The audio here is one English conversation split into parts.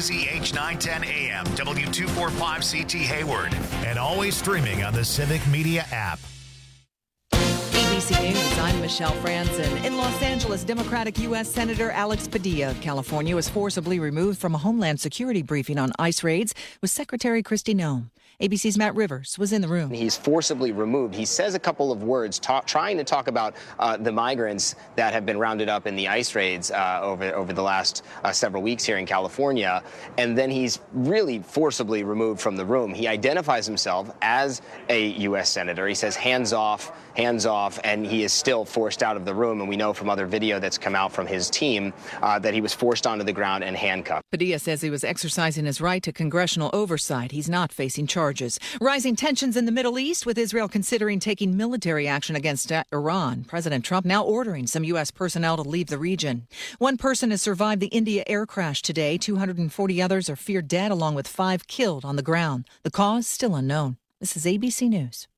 WBZH 910 AM, W245CT Hayward, and always streaming on the Civic Media app. ABC News, I'm Michelle Franzen. In Los Angeles, Democratic U.S. Senator Alex Padilla of California was forcibly removed from a Homeland Security briefing on ICE raids with Secretary Kristi Noem. ABC's Matt Rivers was in the room. He's forcibly removed. He says a couple of words trying to talk about the migrants that have been rounded up in the ICE raids over the last several weeks here in California. And then he's really forcibly removed from the room. He identifies himself as a U.S. Senator. He says hands off, and he is still forced out of the room. And we know from other video that's come out from his team that he was forced onto the ground and handcuffed. Padilla says he was exercising his right to congressional oversight. He's not facing charges. Rising tensions in the Middle East, with Israel considering taking military action against Iran. President Trump now ordering some U.S. personnel to leave the region. One person has survived the India air crash today. 240 others are feared dead, along with 5 killed on the ground. The cause still unknown. This is ABC News.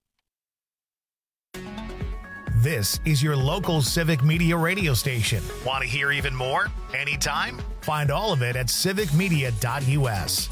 This is your local Civic Media radio station. Want to hear even more? Anytime? Find all of it at civicmedia.us.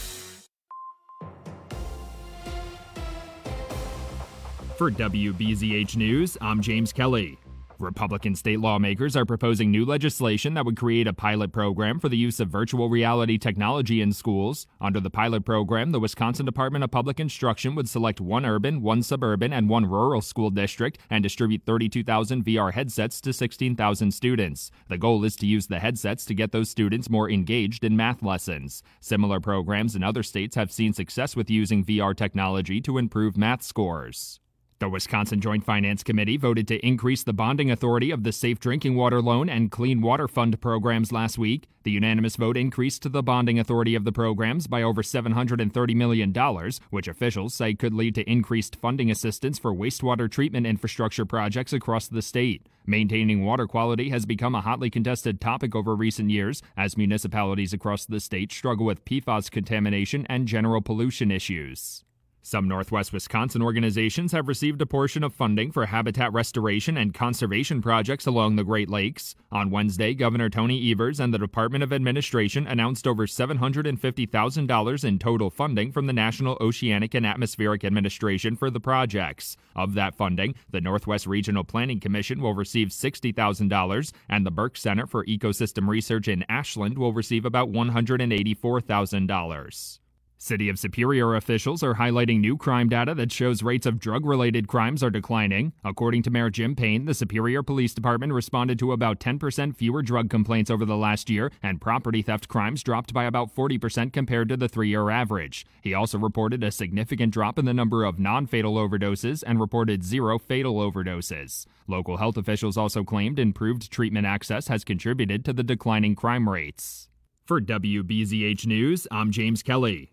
For WBZH News, I'm James Kelly. Republican state lawmakers are proposing new legislation that would create a pilot program for the use of virtual reality technology in schools. Under the pilot program, the Wisconsin Department of Public Instruction would select 1 urban, 1 suburban, and 1 rural school district and distribute 32,000 VR headsets to 16,000 students. The goal is to use the headsets to get those students more engaged in math lessons. Similar programs in other states have seen success with using VR technology to improve math scores. The Wisconsin Joint Finance Committee voted to increase the bonding authority of the Safe Drinking Water Loan and Clean Water Fund programs last week. The unanimous vote increased the bonding authority of the programs by over $730 million, which officials say could lead to increased funding assistance for wastewater treatment infrastructure projects across the state. Maintaining water quality has become a hotly contested topic over recent years as municipalities across the state struggle with PFAS contamination and general pollution issues. Some Northwest Wisconsin organizations have received a portion of funding for habitat restoration and conservation projects along the Great Lakes. On Wednesday, Governor Tony Evers and the Department of Administration announced over $750,000 in total funding from the National Oceanic and Atmospheric Administration for the projects. Of that funding, the Northwest Regional Planning Commission will receive $60,000, and the Burke Center for Ecosystem Research in Ashland will receive about $184,000. City of Superior officials are highlighting new crime data that shows rates of drug-related crimes are declining. According to Mayor Jim Payne, the Superior Police Department responded to about 10% fewer drug complaints over the last year, and property theft crimes dropped by about 40% compared to the 3-year average. He also reported a significant drop in the number of non-fatal overdoses and reported 0 fatal overdoses. Local health officials also claimed improved treatment access has contributed to the declining crime rates. For WBZH News, I'm James Kelly.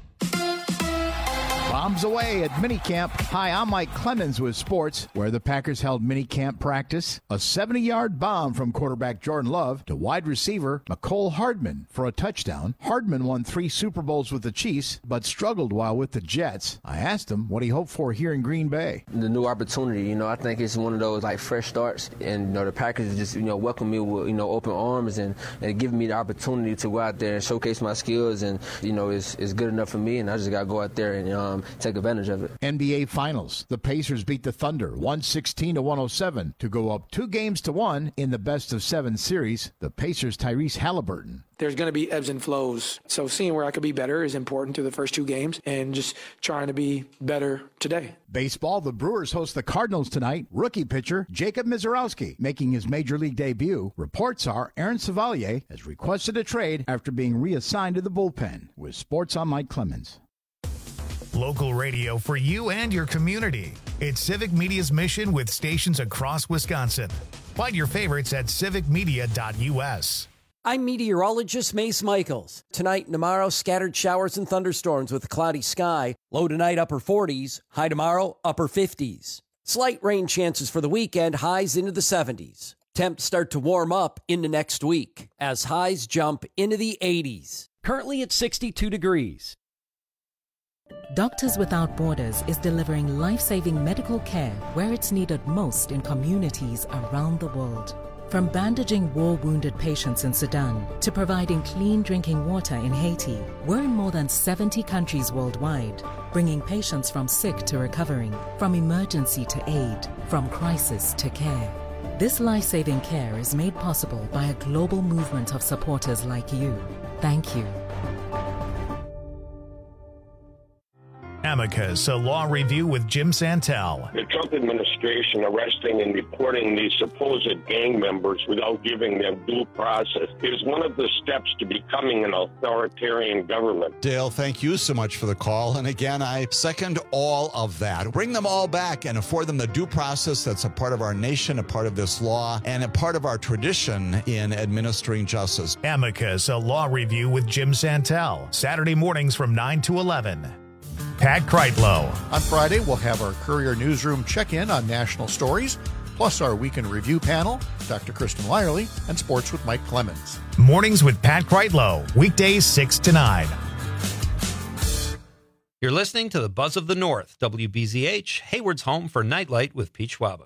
Bombs away at minicamp. Hi, I'm Mike Clemens with sports, where the Packers held minicamp practice. A 70-yard bomb from quarterback Jordan Love to wide receiver Mecole Hardman for a touchdown. Hardman won 3 Super Bowls with the Chiefs, but struggled while with the Jets. I asked him what he hoped for here in Green Bay. The new opportunity, I think it's one of those fresh starts, and the Packers just welcome me with open arms and give me the opportunity to go out there and showcase my skills, and it's good enough for me, and I just got to go out there and take advantage of it. NBA Finals. The Pacers beat the Thunder 116-107 to go up 2-1 in the best-of-7 series. The Pacers' Tyrese Halliburton. There's going to be ebbs and flows. So seeing where I could be better is important to the first 2 games and just trying to be better today. Baseball, the Brewers host the Cardinals tonight. Rookie pitcher Jacob Mizorowski making his major league debut. Reports are Aaron Savalier has requested a trade after being reassigned to the bullpen. With sports, I'm Mike Clemens. Local radio for you and your community. It's Civic Media's mission with stations across Wisconsin. Find your favorites at civicmedia.us. I'm meteorologist Mace Michaels. Tonight and tomorrow, scattered showers and thunderstorms with a cloudy sky. Low tonight, upper 40s. High tomorrow, upper 50s. Slight rain chances for the weekend, highs into the 70s. Temps start to warm up into next week as highs jump into the 80s. Currently at 62 degrees. Doctors Without Borders is delivering life-saving medical care where it's needed most in communities around the world. From bandaging war-wounded patients in Sudan to providing clean drinking water in Haiti, we're in more than 70 countries worldwide, bringing patients from sick to recovering, from emergency to aid, from crisis to care. This life-saving care is made possible by a global movement of supporters like you. Thank you. Amicus, a law review with Jim Santel. The Trump administration arresting and deporting these supposed gang members without giving them due process is one of the steps to becoming an authoritarian government. Dale, thank you so much for the call. And again, I second all of that. Bring them all back and afford them the due process that's a part of our nation, a part of this law, and a part of our tradition in administering justice. Amicus, a law review with Jim Santel. Saturday mornings from 9 to 11. Pat Kreitlow. On Friday, we'll have our Courier Newsroom check-in on national stories, plus our weekend review panel, Dr. Kristen Lyerly, and Sports with Mike Clemens. Mornings with Pat Kreitlow, weekdays 6 to 9. You're listening to the Buzz of the North, WBZH, Hayward's home for Nightlight with Pete Schwaba.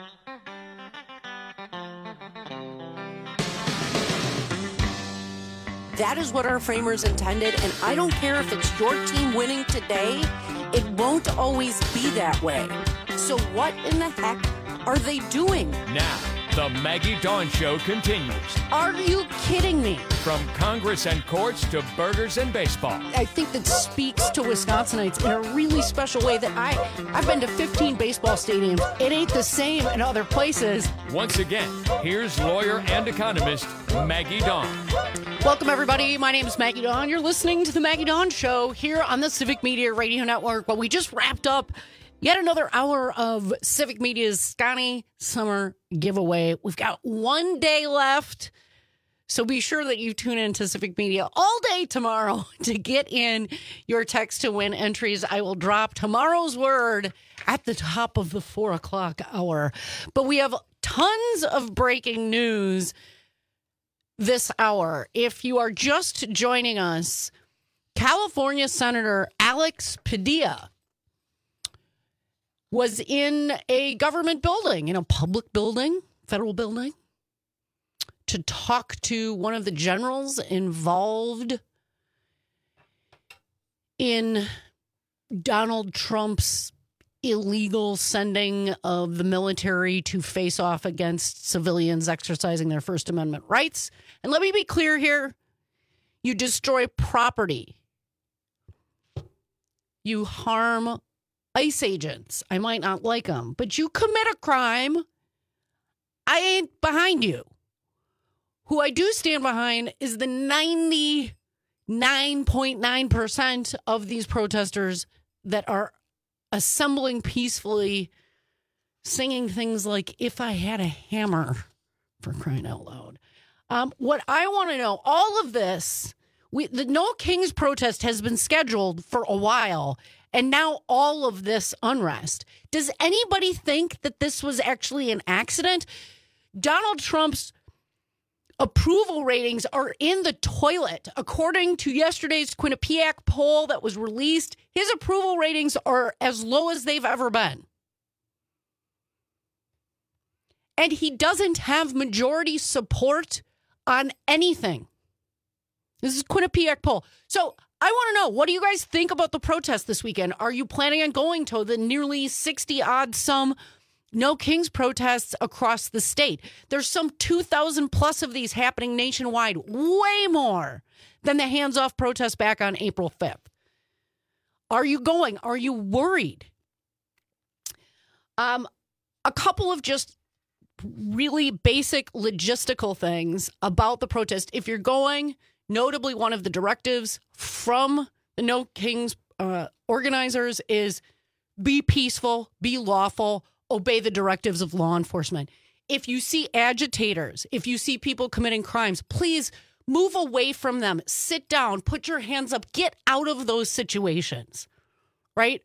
That is what our framers intended, and I don't care if it's your team winning today, it won't always be that way. So what in the heck are they doing? Now, the Maggie Dawn Show continues. Are you kidding me? From Congress and courts to burgers and baseball. I think that speaks to Wisconsinites in a really special way that I've been to 15 baseball stadiums. It ain't the same in other places. Once again, here's lawyer and economist Maggie Dawn. Welcome, everybody. My name is Maggie Dawn. You're listening to the Maggie Dawn Show here on the Civic Media Radio Network. Well, we just wrapped up yet another hour of Civic Media's Scotty Summer Giveaway. We've got one day left, so be sure that you tune in to Civic Media all day tomorrow to get in your text to win entries. I will drop tomorrow's word at the top of the 4 o'clock hour. But we have tons of breaking news this hour. If you are just joining us, California Senator Alex Padilla was in a government building, in a public building, federal building, to talk to one of the generals involved in Donald Trump's illegal sending of the military to face off against civilians exercising their First Amendment rights. And let me be clear here. You destroy property. You harm ICE agents. I might not like them, but you commit a crime. I ain't behind you. Who I do stand behind is the 99.9% of these protesters that are assembling peacefully, singing things like, "If I Had a Hammer," for crying out loud. What I want to know, all of this, the No Kings protest has been scheduled for a while, and now all of this unrest. Does anybody think that this was actually an accident? Donald Trump's approval ratings are in the toilet. According to yesterday's Quinnipiac poll that was released, his approval ratings are as low as they've ever been. And he doesn't have majority support on anything. This is Quinnipiac poll. So I want to know, what do you guys think about the protest this weekend? Are you planning on going to the nearly 60-odd some No Kings protests across the state? There's some 2,000 plus of these happening nationwide, way more than the hands-off protest back on April 5th. Are you going? Are you worried? A couple of just really basic logistical things about the protest. If you're going, notably one of the directives from the No Kings organizers is be peaceful, be lawful, obey the directives of law enforcement. If you see agitators, if you see people committing crimes, please move away from them. Sit down, put your hands up, get out of those situations, right?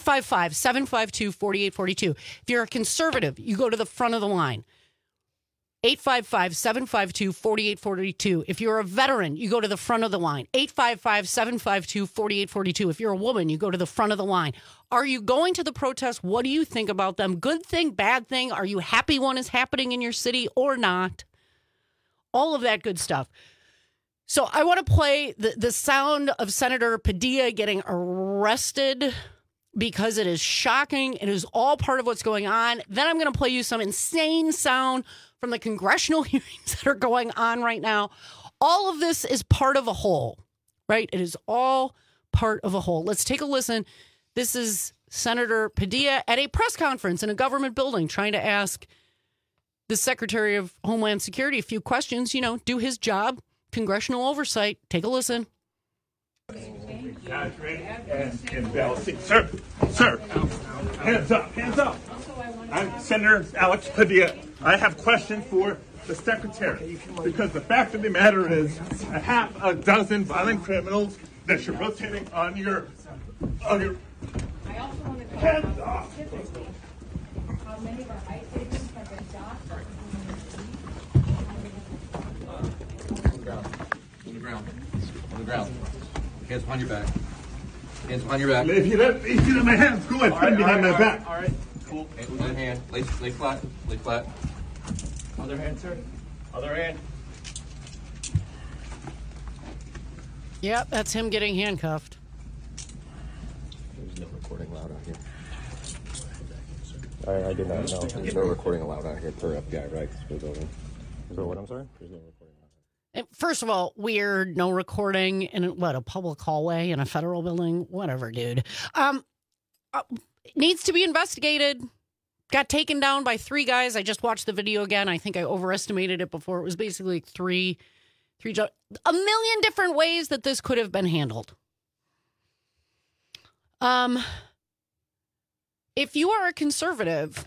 855-752-4842. If you're a conservative, you go to the front of the line. 855-752-4842. If you're a veteran, you go to the front of the line. 855-752-4842. If you're a woman, you go to the front of the line. Are you going to the protest? What do you think about them? Good thing, bad thing? Are you happy one is happening in your city or not? All of that good stuff. So I want to play the sound of Senator Padilla getting arrested because it is shocking. It is all part of what's going on. Then I'm going to play you some insane sound from the congressional hearings that are going on right now. All of this is part of a whole, right? It is all part of a whole. Let's take a listen. This is Senator Padilla at a press conference in a government building trying to ask the Secretary of Homeland Security a few questions, do his job, congressional oversight. Take a listen. Guys, ready? And Bell, sir, hands up. I'm Senator Alex Padilla. I have questions for the Secretary because the fact of the matter is a half a dozen violent criminals that you're rotating on your hands off. How many of our ICE agents have been shot? On the ground. Hands behind your back. Hands behind your back. If you let my hands go, I put behind my back. All right. Cool. Other hand. Lay flat. Lay flat. Other hand, sir. Other hand. Yep, that's him getting handcuffed. There's no recording allowed out here. I did not know. There's no recording allowed out here per FBI, right? So what? I'm sorry? There's no recording allowed. First of all, weird, no recording in a public hallway in a federal building? Whatever, dude. Needs to be investigated. Got taken down by 3 guys. I just watched the video again. I think I overestimated it before. It was basically like three, a million different ways that this could have been handled. If you are a conservative,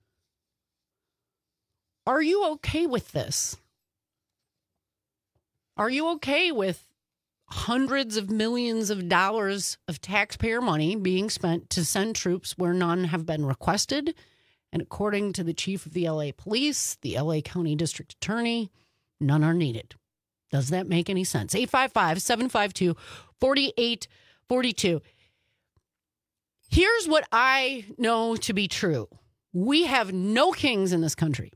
are you okay with this? Are you okay with hundreds of millions of dollars of taxpayer money being spent to send troops where none have been requested? And according to the chief of the LA police, the LA County District Attorney, none are needed. Does that make any sense? 855-752-4842. Here's what I know to be true. We have no kings in this country.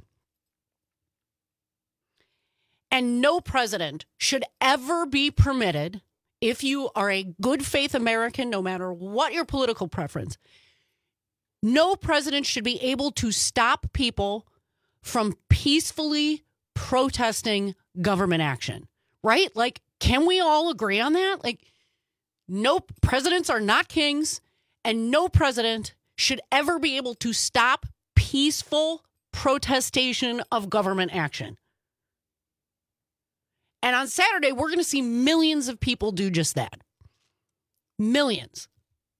And no president should ever be permitted, if you are a good faith American, no matter what your political preference, no president should be able to stop people from peacefully protesting government action, right? Like, can we all agree on that? Like, no, presidents are not kings, and no president should ever be able to stop peaceful protestation of government action. And on Saturday, we're going to see millions of people do just that. Millions.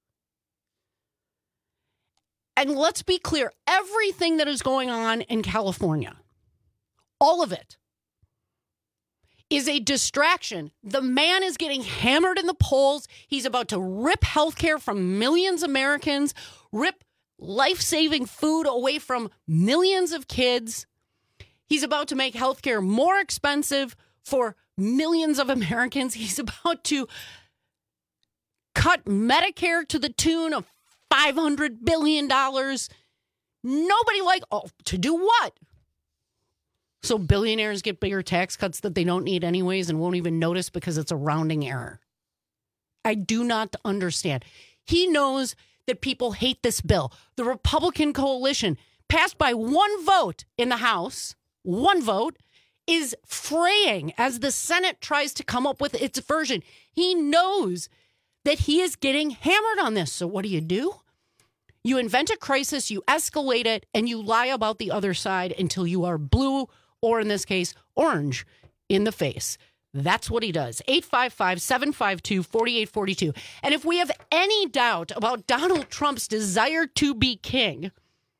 And let's be clear, everything that is going on in California, all of it, is a distraction. The man is getting hammered in the polls. He's about to rip healthcare from millions of Americans, rip life-saving food away from millions of kids. He's about to make healthcare more expensive for millions of Americans. He's about to cut Medicare to the tune of $500 billion. Nobody to do what? So billionaires get bigger tax cuts that they don't need anyways and won't even notice because it's a rounding error. I do not understand. He knows that people hate this bill. The Republican coalition, passed by one vote in the House, one vote, is fraying as the Senate tries to come up with its version. He knows that he is getting hammered on this. So what do? You invent a crisis, you escalate it, and you lie about the other side until you are blue, or in this case, orange, in the face. That's what he does. 855-752-4842. And if we have any doubt about Donald Trump's desire to be king,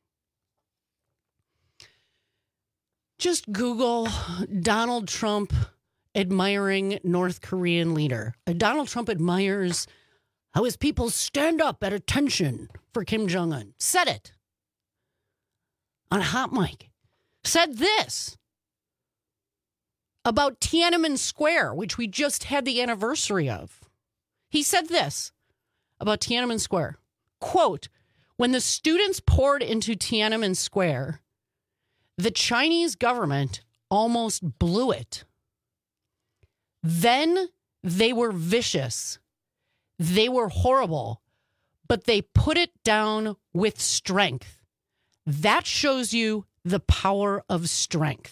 just Google Donald Trump admiring North Korean leader. Donald Trump admires how his people stand up at attention for Kim Jong-un. Said it on a hot mic. Said this about Tiananmen Square, which we just had the anniversary of. He said this about Tiananmen Square, quote, "When the students poured into Tiananmen Square, the Chinese government almost blew it. Then they were vicious. They were horrible, but they put it down with strength. That shows you the power of strength."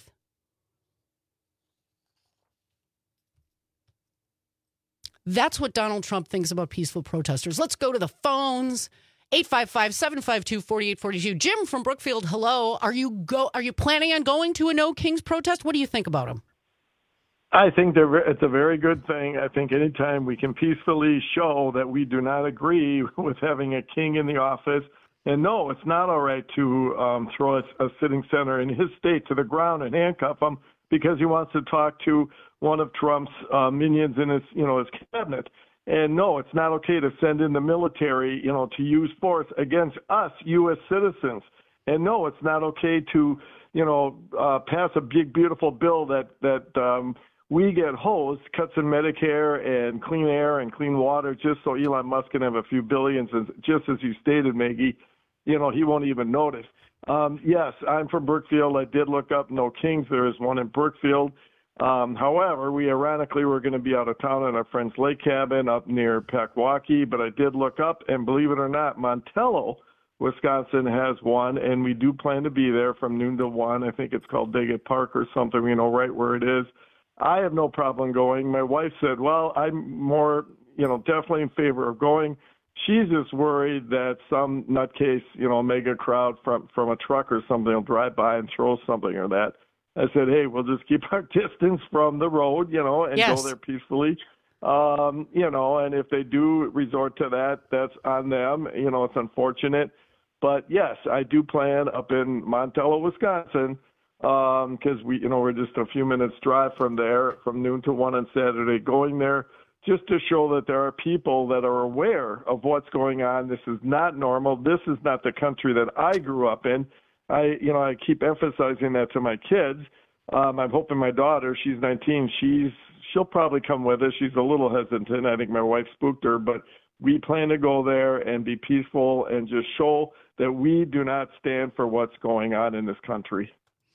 That's what Donald Trump thinks about peaceful protesters. Let's go to the phones. 855-752-4842. Jim from Brookfield, hello. Are you planning on going to a No Kings protest? What do you think about them? I think it's a very good thing. I think anytime we can peacefully show that we do not agree with having a king in the office, and no, it's not all right to throw a sitting senator in his state to the ground and handcuff him because he wants to talk to one of Trump's minions in his cabinet. And no, it's not okay to send in the military, to use force against us, U.S. citizens. And no, it's not okay to, pass a big, beautiful bill that we get hosed, cuts in Medicare and clean air and clean water, just so Elon Musk can have a few billions. And just as you stated, Maggie, he won't even notice. Yes, I'm from Brookfield. I did look up No Kings. There is one in Brookfield. However, we ironically were going to be out of town at our friend's lake cabin up near Pequawki, but I did look up, and believe it or not, Montello, Wisconsin has one, and we do plan to be there from noon to 1. I think it's called Daggett Park or something, right where it is. I have no problem going. My wife said, well, I'm more, definitely in favor of going. She's just worried that some nutcase, mega crowd from a truck or something will drive by and throw something or that. I said, hey, we'll just keep our distance from the road, and yes, go there peacefully. And if they do resort to that, that's on them. It's unfortunate. But, yes, I do plan up in Montello, Wisconsin, because we're just a few minutes drive from there, from noon to 1 on Saturday, going there just to show that there are people that are aware of what's going on. This is not normal. This is not the country that I grew up in. I keep emphasizing that to my kids. I'm hoping my daughter, she's 19, she'll probably come with us. She's a little hesitant. I think my wife spooked her, but we plan to go there and be peaceful and just show that we do not stand for what's going on in this country.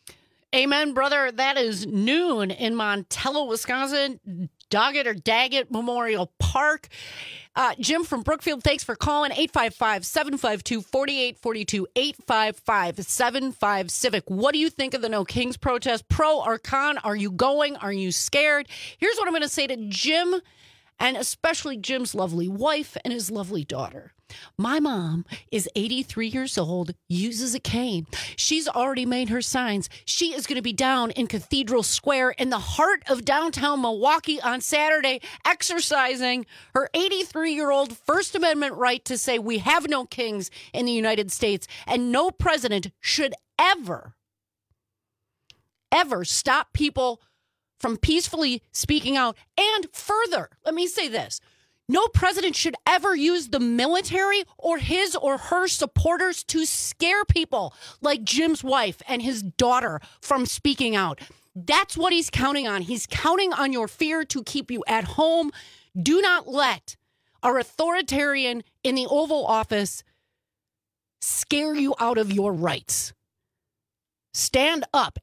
Amen, brother. That is noon in Montello, Wisconsin, Daggett Memorial Park. Jim from Brookfield, thanks for calling. 855-752-4842, 855-75-CIVIC. What do you think of the No Kings protest? Pro or con? Are you going? Are you scared? Here's what I'm going to say to Jim, and especially Jim's lovely wife and his lovely daughter. My mom is 83 years old, uses a cane. She's already made her signs. She is going to be down in Cathedral Square in the heart of downtown Milwaukee on Saturday, exercising her 83-year-old First Amendment right to say we have no kings in the United States, and no president should ever stop people from peacefully speaking out. And further, let me say this. No president should ever use the military or his or her supporters to scare people like Jim's wife and his daughter from speaking out. That's what he's counting on. He's counting on your fear to keep you at home. Do not let our authoritarian in the Oval Office scare you out of your Stand up.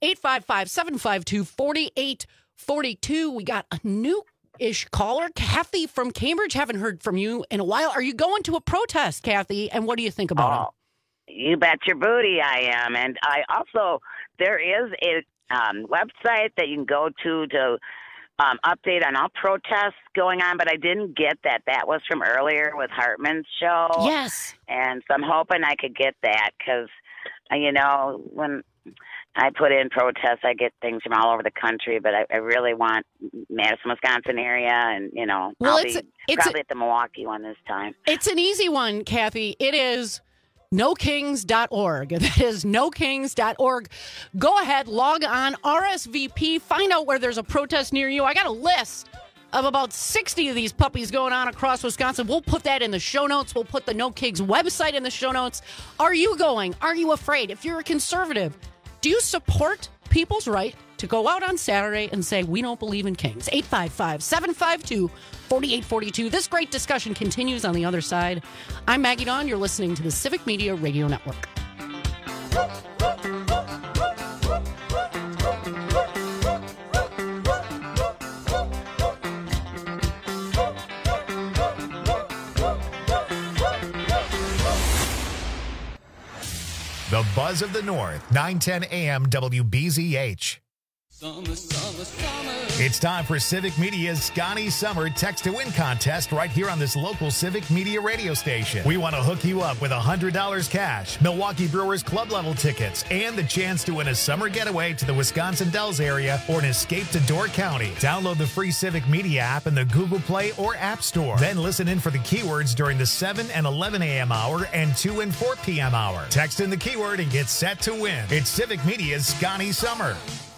855-752-4842. We got a new-ish caller. Kathy from Cambridge. Haven't heard from you in a while. Are you going to a protest, Kathy? And what do you think about it? You bet your booty I am. And I also, there is a website that you can go to update on all protests going on, but I didn't get that. That was from earlier with Hartman's show. Yes. And so I'm hoping I could get that because, you know, when I put in protests, I get things from all over the country, but I really want Madison, Wisconsin area, and, you know, well, I'll be probably at the Milwaukee one this time. It's an easy one, Kathy. It is nokings.org. That is nokings.org. Go ahead, log on, RSVP, find out where there's a protest near you. I got a list of about 60 of these puppies going on across Wisconsin. We'll put that in the show notes. We'll put the No Kings website in the show notes. Are you going? Are you afraid? If you're a conservative, do you support people's right to go out on Saturday and say, we don't believe in kings. 855-752-4842. This great discussion continues on the other side. I'm Maggie Dawn. You're listening to the Civic Media Radio Network. The Buzz of the North, 910 AM WBZH. Summer, summer, summer. It's time for Civic Media's Scotty Summer Text to Win contest right here on this local Civic Media radio station. We want to hook you up with $100 cash, Milwaukee Brewers club level tickets, and the chance to win a summer getaway to the Wisconsin Dells area or an escape to Door County. Download the free Civic Media app in the Google Play or App Store. Then listen in for the keywords during the 7 and 11 a.m. hour and 2 and 4 p.m. hour. Text in the keyword and get set to win. It's Civic Media's Scotty Summer.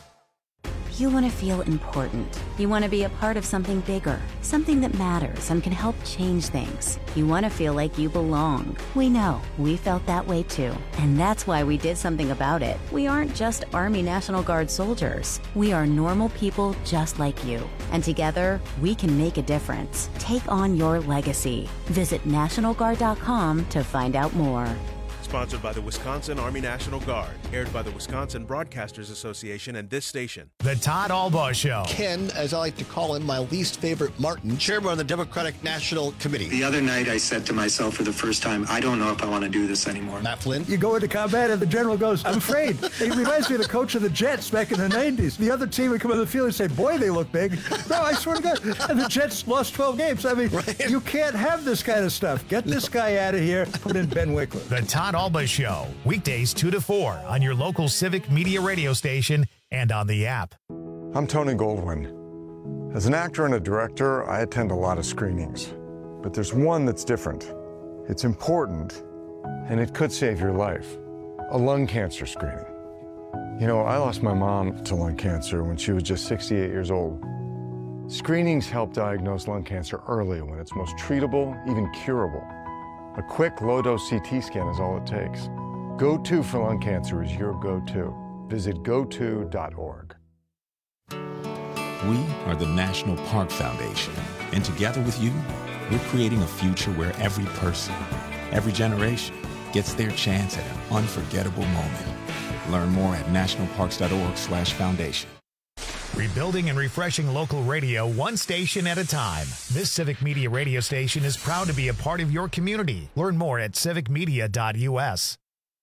You want to feel important. You want to be a part of something bigger, something that matters and can help change things. You want to feel like you belong. We know. We felt that way too. And that's why we did something about it. We aren't just Army National Guard soldiers. We are normal people just like you. And together, we can make a difference. Take on your legacy. Visit NationalGuard.com to find out more. Sponsored by the Wisconsin Army National Guard. Aired by the Wisconsin Broadcasters Association and this station. The Todd Albaugh Show. Ken, as I like to call him, my least favorite Martin, chairman of the Democratic National Committee. The other night I said to myself for the first time, I don't know if I want to do this anymore. Matt Flynn. You go into combat and the general goes, I'm afraid. He reminds me of the coach of the Jets back in the 90s. The other team would come on the field and say, boy, they look big. No, I swear to God. And the Jets lost 12 games. I mean, right. You can't have this kind of stuff. Get this guy out of here. Put in Ben Wickler. The Todd Albaugh Show. Weekdays 2 to 4 on your local Civic Media radio station and on the app. I'm Tony Goldwyn. As an actor and a director, I attend a lot of screenings. But there's one that's different. It's important, and it could save your life. A lung cancer screening. You know, I lost my mom to lung cancer when she was just 68 years old. Screenings help diagnose lung cancer early when it's most treatable, even curable. A quick, low-dose CT scan is all it takes. Go-To for lung cancer is your go-to. Visit goto.org. We are the National Park Foundation, and together with you, we're creating a future where every person, every generation, gets their chance at an unforgettable moment. Learn more at nationalparks.org/foundation. Rebuilding and refreshing local radio one station at a time. This Civic Media radio station is proud to be a part of your community. Learn more at civicmedia.us.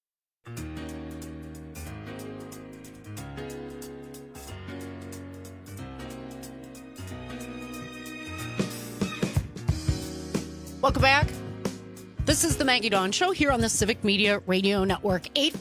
Welcome back. This is the Maggie Dawn Show here on the Civic Media Radio Network.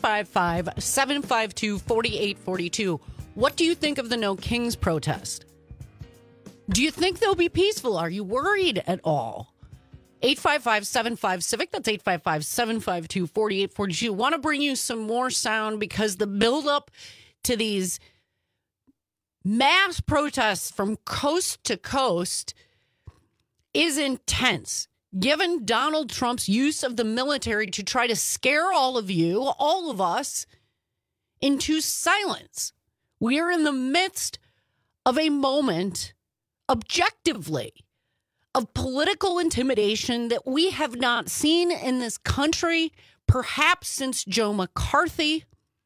855-752-4842. What do you think of the No Kings protest? Do you think they'll be peaceful? Are you worried at all? 855-75-CIVIC. That's 855-752-4842. Want to bring you some more sound because the buildup to these mass protests from coast to coast is intense. Given Donald Trump's use of the military to try to scare all of you, all of us, into silence. We are in the midst of a moment, objectively, of political intimidation that we have not seen in this country, perhaps since Joe McCarthy.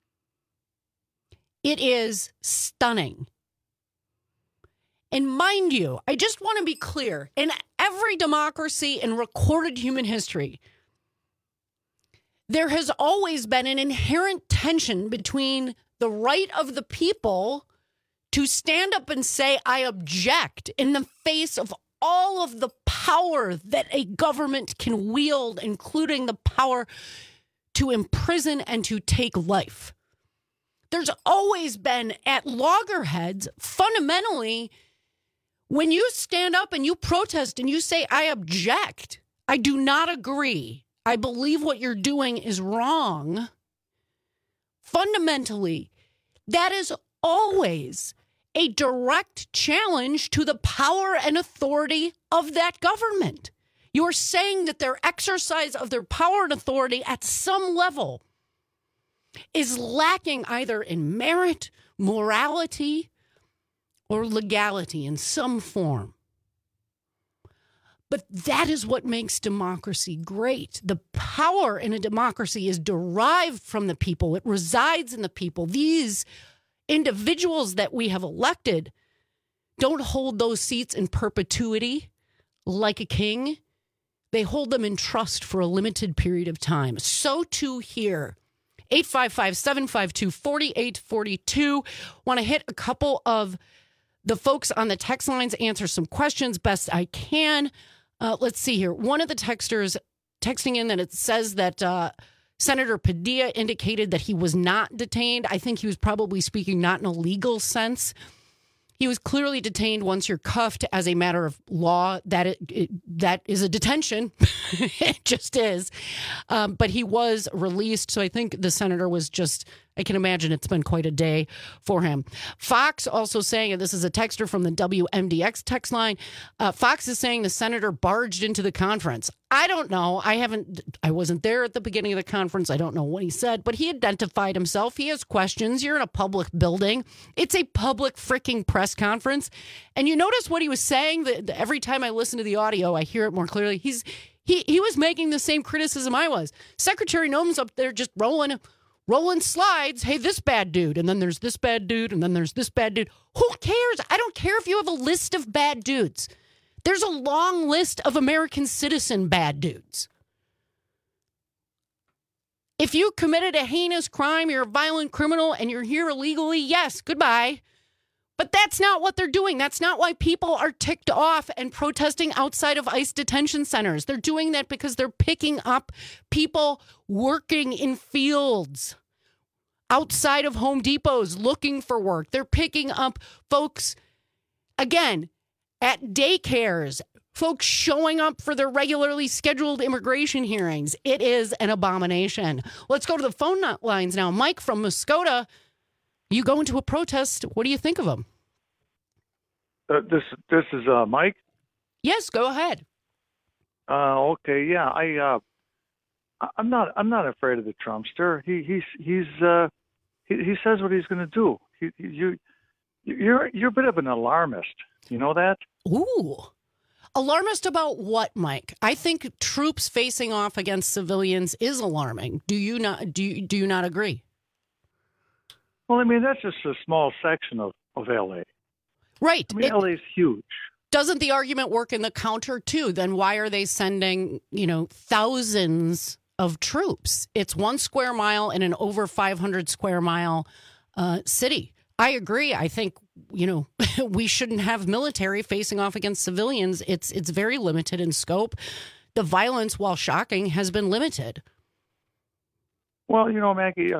It is stunning. And mind you, I just want to be clear, in every democracy in recorded human history, there has always been an inherent tension between the right of the people to stand up and say, I object, in the face of all of the power that a government can wield, including the power to imprison and to take life. There's always been, at loggerheads, fundamentally, when you stand up and you protest and you say, I object, I do not agree, I believe what you're doing is wrong, fundamentally, that is always a direct challenge to the power and authority of that government. You are saying that their exercise of their power and authority at some level is lacking either in merit, morality or legality in some form. But that is what makes democracy great. The power in a democracy is derived from the people. It resides in the people. These individuals that we have elected don't hold those seats in perpetuity like a king. They hold them in trust for a limited period of time. So too here. 855-752-4842. Want to hit a couple of the folks on the text lines, answer some questions best I can. Let's see here. One of the texters texting in that it says that Senator Padilla indicated that he was not detained. I think he was probably speaking not in a legal sense. He was clearly detained once you're cuffed as a matter of law. That is a detention. It just is. But he was released. So I think the senator was just, I can imagine it's been quite a day for him. Fox also saying, and this is a texter from the WMDX text line, Fox is saying the senator barged into the conference. I don't know. I wasn't there at the beginning of the conference. I don't know what he said, but he identified himself. He has questions. You're in a public building. It's a public freaking press conference. And you notice what he was saying? Every time I listen to the audio, I hear it more clearly. He was making the same criticism I was. Secretary Noem's up there just rolling slides. Hey, this bad dude. And then there's this bad dude. And then there's this bad dude. Who cares? I don't care if you have a list of bad dudes. There's a long list of American citizen bad dudes. If you committed a heinous crime, you're a violent criminal, and you're here illegally, yes, goodbye. But that's not what they're doing. That's not why people are ticked off and protesting outside of ICE detention centers. They're doing that because they're picking up people working in fields outside of Home Depots looking for work. They're picking up folks, again, at daycares, folks showing up for their regularly scheduled immigration hearings. It is an abomination. Let's go to the phone lines now. Mike from Muskota, you go into a protest. What do you think of them? This is Mike. Yes, go ahead. Okay, yeah, I'm not afraid of the Trumpster. He says what he's going to do. You're a bit of an alarmist. You know that? Ooh. Alarmist about what, Mike? I think troops facing off against civilians is alarming. Do you not? Do you not agree? Well, I mean, that's just a small section of L.A. Right. I mean, L.A. is huge. Doesn't the argument work in the counter, too? Then why are they sending, thousands of troops? It's 1 square mile in an over 500 square mile city. I agree. I think, we shouldn't have military facing off against civilians. It's very limited in scope. The violence, while shocking, has been limited. Well, Maggie,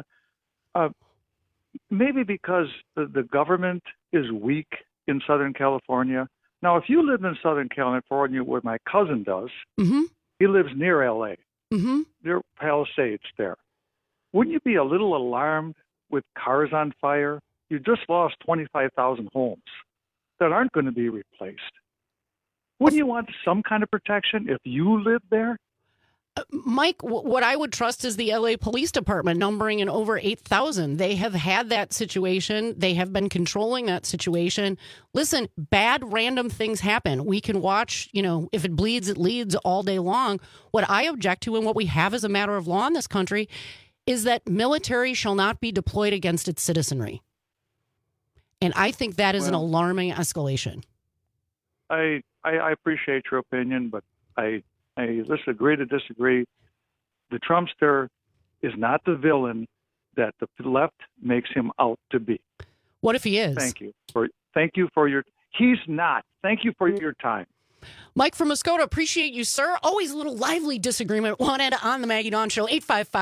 maybe because the government is weak in Southern California. Now, if you live in Southern California, where my cousin does, mm-hmm. He lives near L.A. Mm-hmm. There are Palisades there. Wouldn't you be a little alarmed with cars on fire? You just lost 25,000 homes that aren't going to be replaced. Wouldn't you want some kind of protection if you lived there? Mike, what I would trust is the LA Police Department, numbering in over 8,000. They have had that situation. They have been controlling that situation. Listen, bad random things happen. We can watch, if it bleeds, it leads all day long. What I object to and what we have as a matter of law in this country is that military shall not be deployed against its citizenry. And I think that is an alarming escalation. I appreciate your opinion, but let's agree to disagree. The Trumpster is not the villain that the left makes him out to be. What if he is? Thank you for your. He's not. Thank you for your time. Mike from Muskota, appreciate you, sir. Always a little lively disagreement wanted on the Maggie Dawn Show.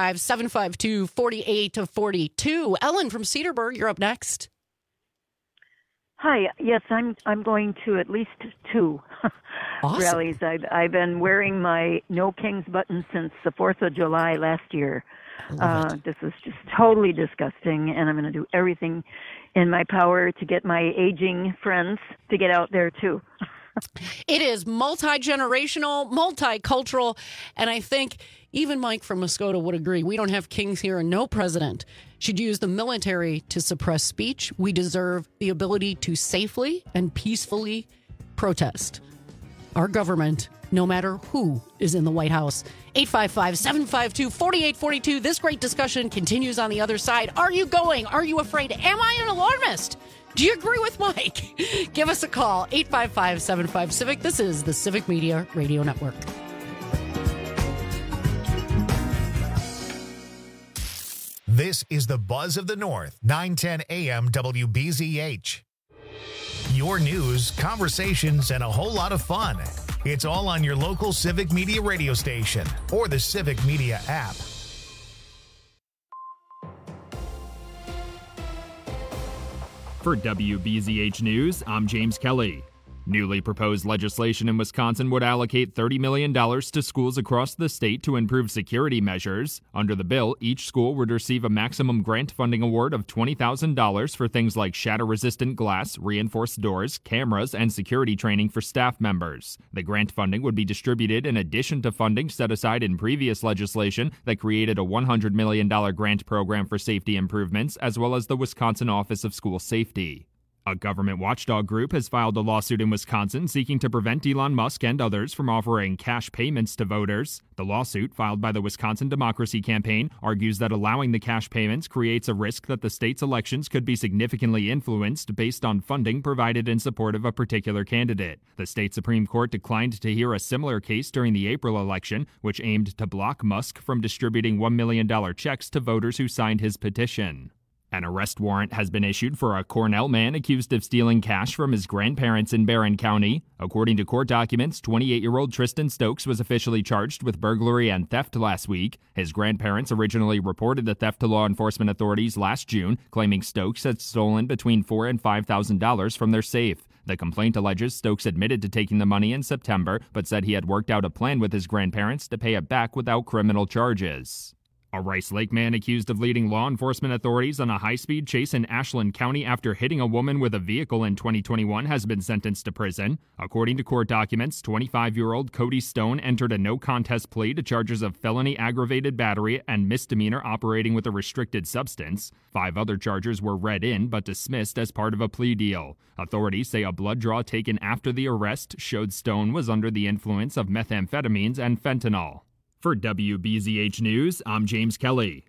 855-752-4842. Ellen from Cedarburg, you're up next. Hi. Yes, I'm going to at least 2 awesome. rallies. I've been wearing my No Kings button since the 4th of July last year. This is just totally disgusting, and I'm going to do everything in my power to get my aging friends to get out there too. It is multi-generational, multicultural, and I think even Mike from Muskota would agree. We don't have kings here, and no president should use the military to suppress speech. We deserve the ability to safely and peacefully protest our government, no matter who is in the White House. 855-752-4842. This great discussion continues on the other side. Are you going? Are you afraid? Am I an alarmist? Do you agree with Mike? Give us a call, 855-75-CIVIC. This is the Civic Media Radio Network. This is the Buzz of the North, 910 AM WBZH. Your news, conversations, and a whole lot of fun. It's all on your local Civic Media radio station or the Civic Media app. For WBZH News, I'm James Kelly. Newly proposed legislation in Wisconsin would allocate $30 million to schools across the state to improve security measures. Under the bill, each school would receive a maximum grant funding award of $20,000 for things like shatter-resistant glass, reinforced doors, cameras, and security training for staff members. The grant funding would be distributed in addition to funding set aside in previous legislation that created a $100 million grant program for safety improvements, as well as the Wisconsin Office of School Safety. A government watchdog group has filed a lawsuit in Wisconsin seeking to prevent Elon Musk and others from offering cash payments to voters. The lawsuit, filed by the Wisconsin Democracy Campaign, argues that allowing the cash payments creates a risk that the state's elections could be significantly influenced based on funding provided in support of a particular candidate. The state Supreme Court declined to hear a similar case during the April election, which aimed to block Musk from distributing $1 million checks to voters who signed his petition. An arrest warrant has been issued for a Cornell man accused of stealing cash from his grandparents in Barron County. According to court documents, 28-year-old Tristan Stokes was officially charged with burglary and theft last week. His grandparents originally reported the theft to law enforcement authorities last June, claiming Stokes had stolen between $4,000 and $5,000 from their safe. The complaint alleges Stokes admitted to taking the money in September, but said he had worked out a plan with his grandparents to pay it back without criminal charges. A Rice Lake man accused of leading law enforcement authorities on a high-speed chase in Ashland County after hitting a woman with a vehicle in 2021 has been sentenced to prison. According to court documents, 25-year-old Cody Stone entered a no-contest plea to charges of felony aggravated battery and misdemeanor operating with a restricted substance. 5 other charges were read in but dismissed as part of a plea deal. Authorities say a blood draw taken after the arrest showed Stone was under the influence of methamphetamines and fentanyl. For WBZH News, I'm James Kelly.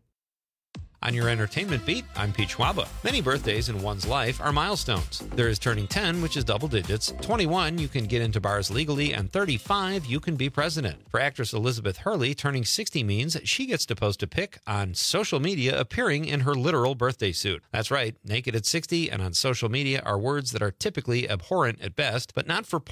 On your entertainment beat, I'm Pete Schwaba. Many birthdays in one's life are milestones. There is turning 10, which is double digits. 21, you can get into bars legally. And 35, you can be president. For actress Elizabeth Hurley, turning 60 means she gets to post a pic on social media appearing in her literal birthday suit. That's right, naked at 60 and on social media are words that are typically abhorrent at best, but not for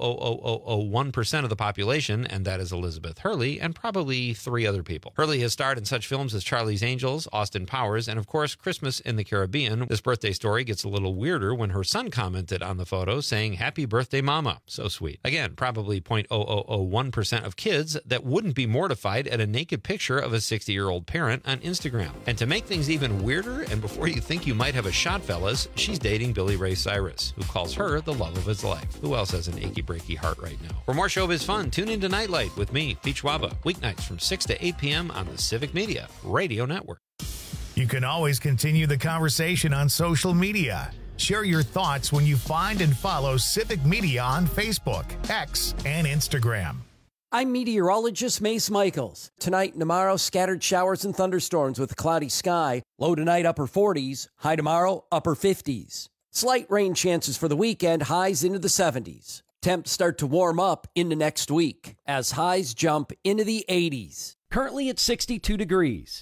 0.00001% of the population, and that is Elizabeth Hurley and probably 3 other people. Hurley has starred in such films as Charlie's Angels, Austin Powers, and of course Christmas in the Caribbean. This birthday story gets a little weirder when her son commented on the photo saying, "Happy birthday, Mama." So sweet. Again, probably 0.0001% of kids that wouldn't be mortified at a naked picture of a 60-year-old parent on Instagram. And to make things even weirder, and before you think you might have a shot, fellas, she's dating Billy Ray Cyrus, who calls her the love of his life. Who else has an achy breaky heart right now? For more showbiz fun, tune into Nightlight with me, Pete Schwaba, weeknights from 6 to 8 p.m. on the Civic Media Radio Network. You can always continue the conversation on social media. Share your thoughts when you find and follow Civic Media on Facebook, X, and Instagram. I'm meteorologist Mace Michaels. Tonight and tomorrow, scattered showers and thunderstorms with a cloudy sky. Low tonight, upper 40s. High tomorrow, upper 50s. Slight rain chances for the weekend, highs into the 70s. Temps start to warm up into next week as highs jump into the 80s. Currently at 62 degrees.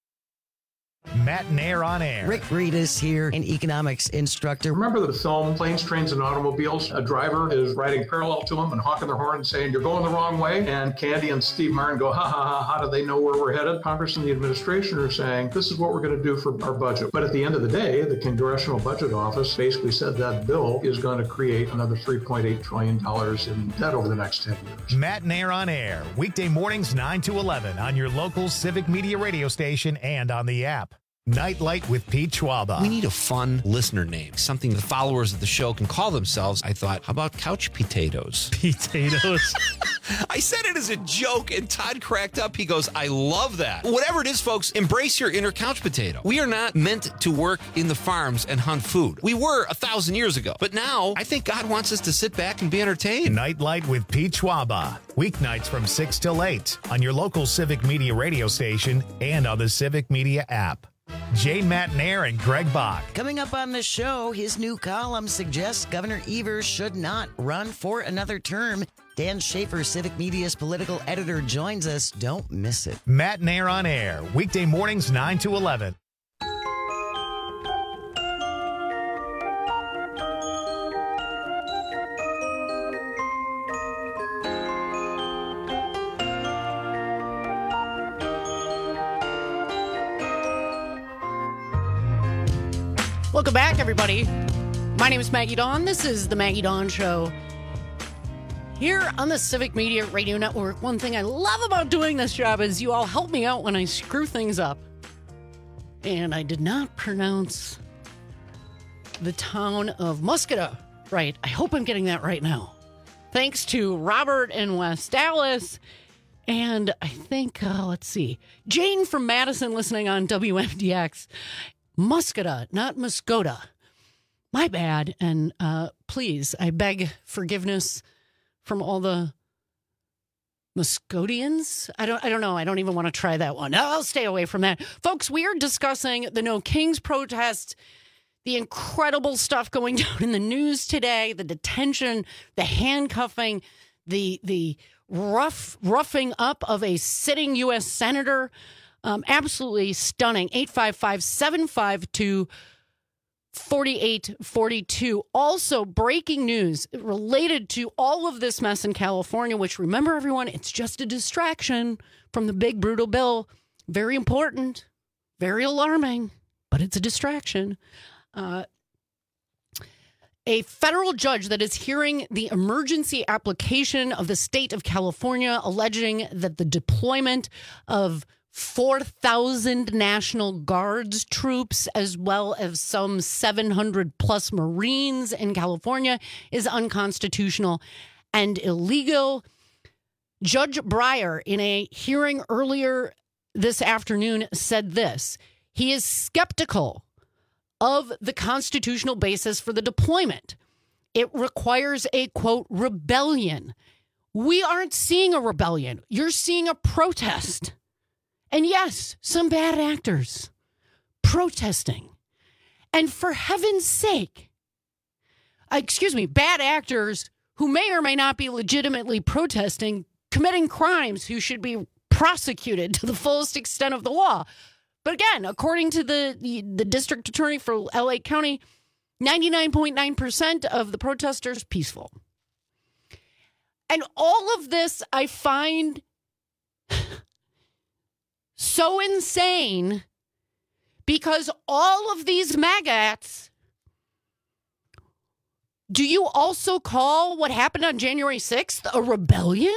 Matt Nair on Air. Rick Reedus here, an economics instructor. Remember the film Planes, Trains, and Automobiles? A driver is riding parallel to him and honking their horn and saying, "You're going the wrong way." And Candy and Steve Martin go, "Ha, ha, ha, how do they know where we're headed?" Congress and the administration are saying, "This is what we're going to do for our budget." But at the end of the day, the Congressional Budget Office basically said that bill is going to create another $3.8 trillion in debt over the next 10 years. Matt Nair on Air, weekday mornings 9 to 11 on your local Civic Media radio station and on the app. Nightlight with Pete Schwaba. We need a fun listener name, something the followers of the show can call themselves. I thought, how about couch potatoes? Potatoes. I said it as a joke, and Todd cracked up. He goes, I love that. Whatever it is, folks, embrace your inner couch potato. We are not meant to work in the farms and hunt food. We were 1,000 years ago. But now, I think God wants us to sit back and be entertained. Nightlight with Pete Schwaba. Weeknights from 6 till 8 on your local Civic Media radio station and on the Civic Media app. Jay Matnair and Greg Bach. Coming up on the show, his new column suggests Governor Evers should not run for another term. Dan Schaefer, Civic Media's political editor, joins us. Don't miss it. Matnair on air, weekday mornings 9 to 11. Welcome back, everybody. My name is Maggie Dawn. This is the Maggie Dawn Show here on the Civic Media Radio Network. One thing I love about doing this job is you all help me out when I screw things up. And I did not pronounce the town of Muscata right. I hope I'm getting that right now. Thanks to Robert in West Dallas. And I think, let's see, Jane from Madison listening on WMDX. Muscata, not Muscota. My bad. And please, I beg forgiveness from all the Muscodians. I don't know. I don't even want to try that one. I'll stay away from that. Folks, we are discussing the No Kings protest, the incredible stuff going down in the news today, the detention, the handcuffing, the roughing up of a sitting U.S. senator. Absolutely stunning. 855-752-4842. Also, breaking news related to all of this mess in California, which, remember, everyone, it's just a distraction from the big, brutal bill. Very important, very alarming, but it's a distraction. A federal judge that is hearing the emergency application of the state of California alleging that the deployment of 4,000 National Guards troops, as well as some 700 plus Marines in California, is unconstitutional and illegal. Judge Breyer, in a hearing earlier this afternoon, said this. He is skeptical of the constitutional basis for the deployment. It requires a, quote, rebellion. We aren't seeing a rebellion. You're seeing a protest. And yes, some bad actors protesting. And for heaven's sake, bad actors who may or may not be legitimately protesting, committing crimes, who should be prosecuted to the fullest extent of the law. But again, according to the district attorney for LA County, 99.9% of the protesters peaceful. And all of this I find so insane because all of these maggots, do you also call what happened on January 6th a rebellion?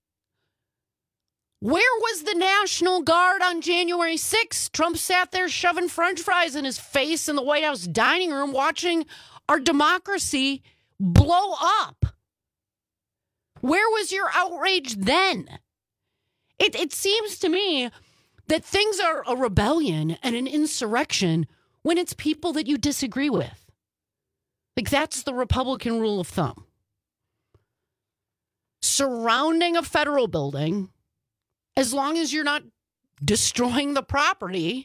Where was the National Guard on January 6th? Trump sat there shoving French fries in his face in the White House dining room watching our democracy blow up. Where was your outrage then? It seems to me that things are a rebellion and an insurrection when it's people that you disagree with. Like, that's the Republican rule of thumb. Surrounding a federal building, as long as you're not destroying the property,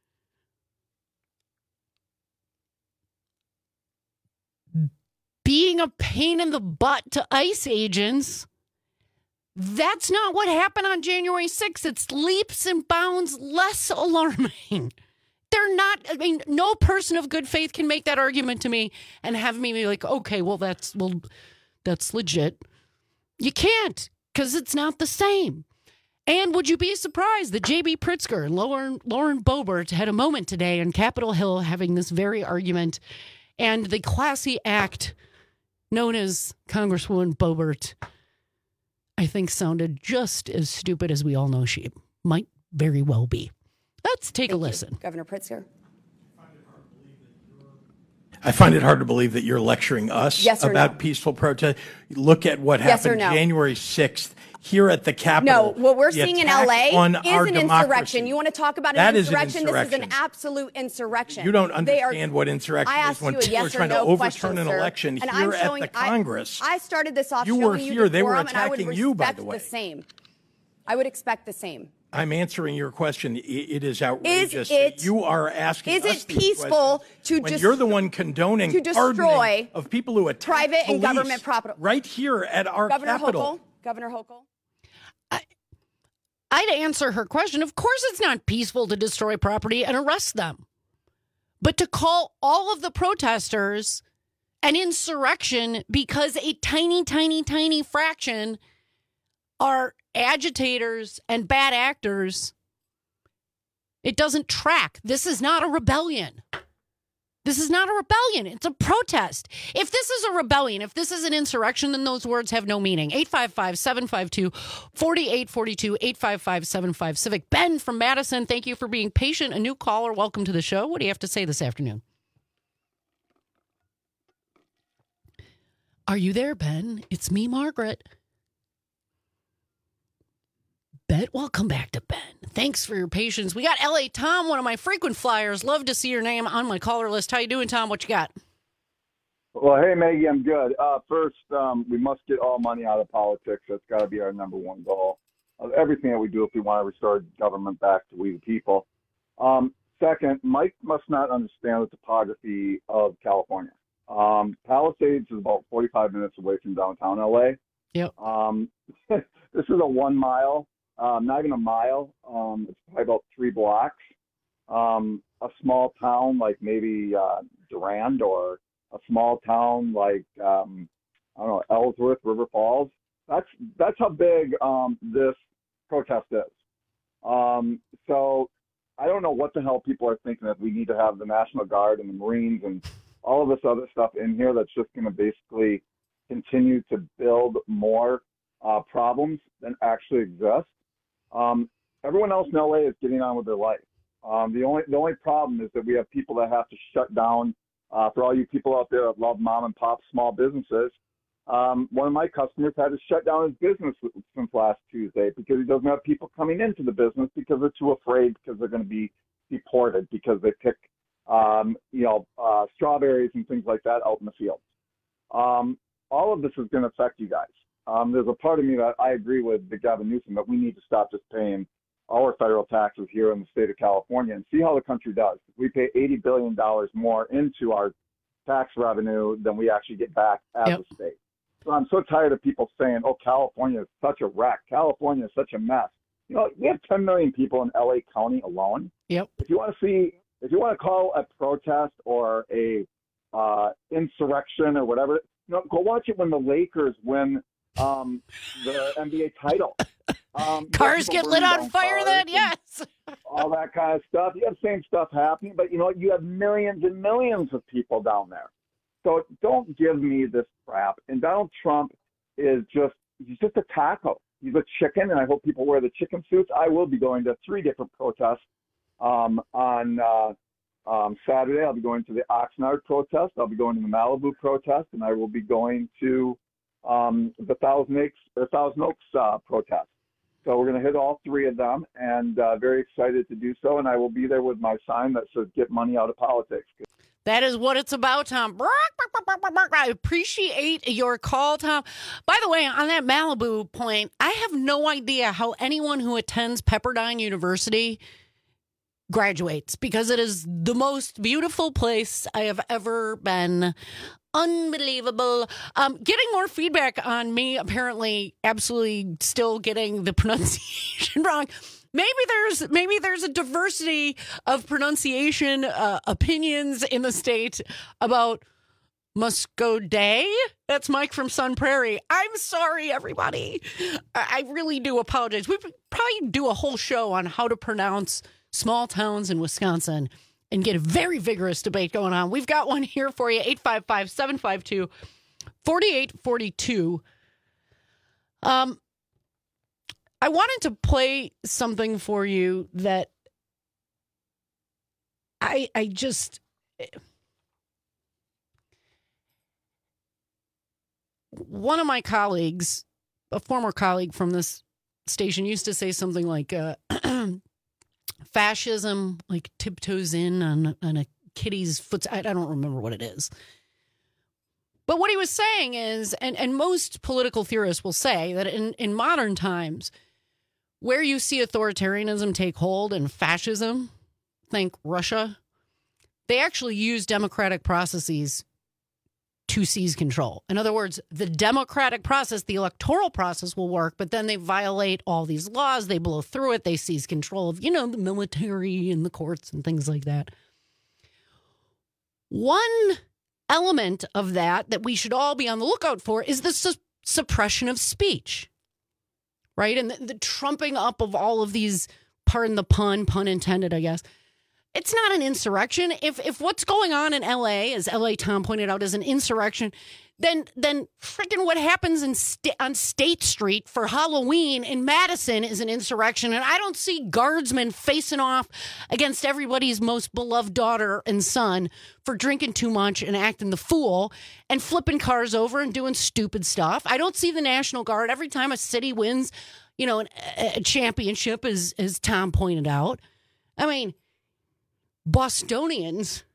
being a pain in the butt to ICE agents, that's not what happened on January 6th. It's leaps and bounds less alarming. They're not, no person of good faith can make that argument to me and have me be like, okay, that's legit. You can't, because it's not the same. And would you be surprised that J.B. Pritzker and Lauren Boebert had a moment today on Capitol Hill having this very argument, and the classy act known as Congresswoman Boebert, I think, sounded just as stupid as we all know she might very well be. Let's take a listen. Governor Pritzker. I find it hard to believe that you're lecturing us about peaceful protest. Look at what happened January 6th here at the Capitol. No, what we're seeing in L.A. is an insurrection. You want to talk about an insurrection? This is an absolute insurrection. You don't understand what insurrection is when people are trying to overturn an election here at the Congress. I started this off you showing were you here. the They were forum, and I would attacking you, by expect the way. the same. I would expect the same. I'm answering your question. It is outrageous. Is you are asking Is us it these peaceful to when you're the one condoning to destroy of people who attack private and police government property right here at our Capitol? Governor Hochul. I'd answer her question. Of course it's not peaceful to destroy property and arrest them. But to call all of the protesters an insurrection because a tiny, tiny, tiny fraction are agitators and bad actors, it doesn't track. This is not a rebellion. This is not a rebellion. It's a protest. If this is a rebellion, if this is an insurrection, then those words have no meaning. 855-752-4842, 855-75-CIVIC. Ben from Madison, thank you for being patient. A new caller, welcome to the show. What do you have to say this afternoon? Are you there, Ben? It's me, Margaret. Ben, welcome back to Ben. Thanks for your patience. We got L.A. Tom, one of my frequent flyers. Love to see your name on my caller list. How you doing, Tom? What you got? Well, hey, Maggie, I'm good. First, we must get all money out of politics. That's got to be our number one goal of everything that we do if we want to restore government back to we the people. Second, Mike must not understand the topography of California. Palisades is about 45 minutes away from downtown L.A. Yep. This is a 1 mile. Not even a mile. It's probably about 3 blocks. A small town like maybe Durand, or a small town like I don't know, Ellsworth, River Falls. That's how big this protest is. So I don't know what the hell people are thinking that we need to have the National Guard and the Marines and all of this other stuff in here that's just going to basically continue to build more problems than actually exist. Everyone else in LA is getting on with their life. The only problem is that we have people that have to shut down. For all you people out there that love mom and pop small businesses, one of my customers had to shut down his business since last Tuesday because he doesn't have people coming into the business because they're too afraid because they're going to be deported because they pick, strawberries and things like that out in the fields. All of this is going to affect you guys. There's a part of me that I agree with the Gavin Newsom that we need to stop just paying our federal taxes here in the state of California and see how the country does. We pay $80 billion more into our tax revenue than we actually get back as a state. So I'm so tired of people saying, oh, California is such a wreck. California is such a mess. You know, we have 10 million people in LA County alone. Yep. If you want to call a protest or a insurrection or whatever, go watch it when the Lakers win the NBA title. Cars get lit on fire then, yes. All that kind of stuff. You have the same stuff happening, but you have millions and millions of people down there. So don't give me this crap. And Donald Trump he's just a taco. He's a chicken, and I hope people wear the chicken suits. I will be going to 3 different protests on Saturday. I'll be going to the Oxnard protest. I'll be going to the Malibu protest, and I will be going to the Thousand Oaks protest. So we're going to hit all 3 of them, and very excited to do so. And I will be there with my sign that says "Get money out of politics." That is what it's about, Tom. I appreciate your call, Tom. By the way, on that Malibu point, I have no idea how anyone who attends Pepperdine University graduates, because it is the most beautiful place I have ever been. Unbelievable. Getting more feedback on me, apparently absolutely still getting the pronunciation wrong. Maybe there's a diversity of pronunciation opinions in the state about Muscoday. That's Mike from Sun Prairie. I'm sorry, everybody. I really do apologize. We probably do a whole show on how to pronounce small towns in Wisconsin and get a very vigorous debate going on. We've got one here for you, 855-752-4842. I wanted to play something for you that I just... One of my colleagues, a former colleague from this station, used to say something like fascism like tiptoes in on a kitty's foot. I don't remember what it is. But what he was saying is, and most political theorists will say that in modern times, where you see authoritarianism take hold and fascism, think Russia, they actually use democratic processes to seize control. In other words, the democratic process, the electoral process will work, but then they violate all these laws. They blow through it. They seize control of, the military and the courts and things like that. One element of that we should all be on the lookout for is the suppression of speech, right? And the trumping up of all of these, pardon the pun intended, I guess. It's not an insurrection. If what's going on in L.A., as L.A. Tom pointed out, is an insurrection, then freaking what happens on State Street for Halloween in Madison is an insurrection. And I don't see guardsmen facing off against everybody's most beloved daughter and son for drinking too much and acting the fool and flipping cars over and doing stupid stuff. I don't see the National Guard every time a city wins, a championship, as Tom pointed out. I mean, Bostonians,